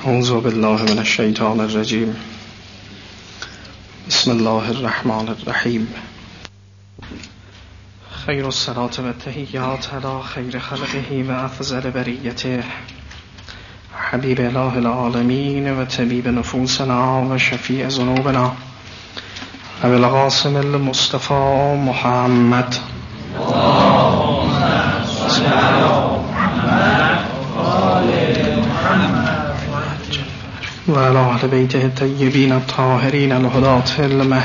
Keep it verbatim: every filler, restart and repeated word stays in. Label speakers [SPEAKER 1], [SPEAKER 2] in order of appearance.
[SPEAKER 1] اعوذ بالله من الشیطان الرجیم. بسم الله الرحمن الرحیم. خیر الصلاة و التحیات علی خیر خلقه و افضل بریته حبیب اله العالمین و طبیب نفوسنا و شفیع ذنوبنا ابی القاسم المصطفى محمد و علی اهل بیته الطیبین الطاهرین الهداة المهدیین